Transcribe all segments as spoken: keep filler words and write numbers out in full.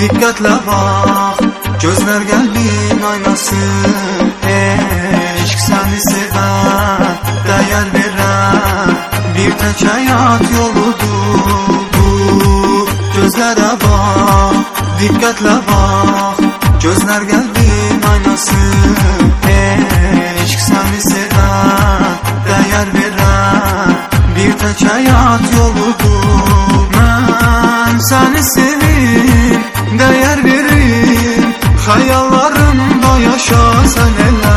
Diqqətlə bax, gözlər qəlbin aynası. Eşq səni sevən, dəyər verən bir tək həyat yoludur bu. Gözlərə bax, diqqətlə bax, gözlər qəlbin aynası. Eşq səni sevən, dəyər verən bir tək həyat yoludur. Mən səni sevim, dəyər verim, xəyallarımda yaşa sən elə.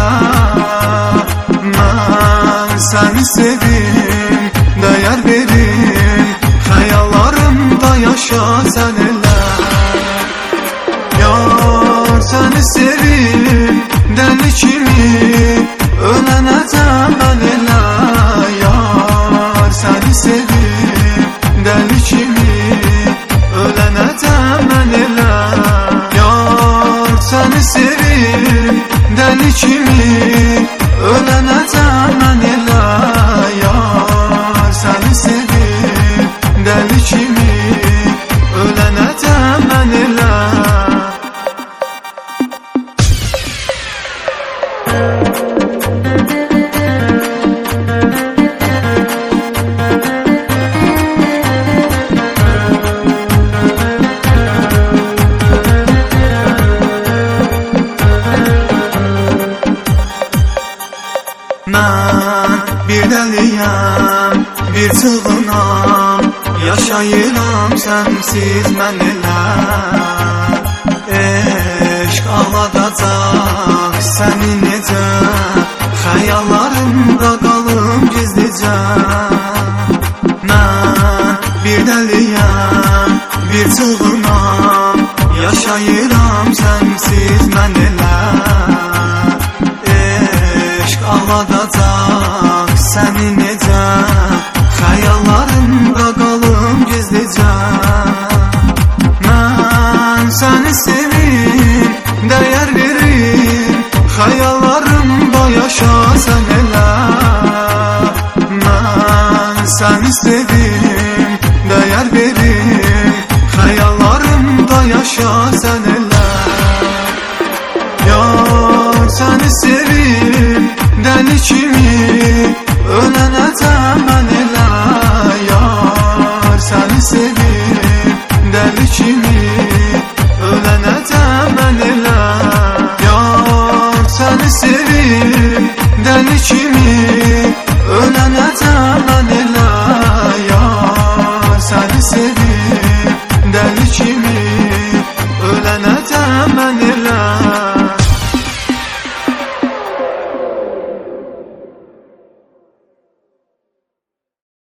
Mən səni sevim, dəyər verim, xəyallarımda yaşa sən elə. Yar səni sevim, dəli kimi ölənəcəm mən elə. Yar səni sevim, dəli kimi ölənəcəm mən elə. Yar səni sevim, dəli kimi ölənəcəm mən elə. Yar səni sevim, dəli kimi ölənəcəm mən elə. Mən bir dəliyəm, bir çılğınam, yaşayıram sənsiz mən elə. Eşq ağladacaq səni necə, xəyallarımda qalım gizlicə. Mən bir dəliyəm, bir çılğınam, yaşayıram sənsiz mən elə. Ağladacaq səni necə, xəyallarımda qalım gizlicə. Mən səni sevim, dəyər verim, xəyallarımda yaşa sən elə. Mən səni sevim, dəyər verim, xəyallarımda yaşa sən elə. Yar səni sevim, dəli kimi ölənəcəm mən elə. Yar səni sevim, dəli kimi ölənəcəm mən elə. Yar səni sevim, dəli kimi ölənəcəm mən elə. Yar səni sevim, dəli kimi ölənəcəm mən elə.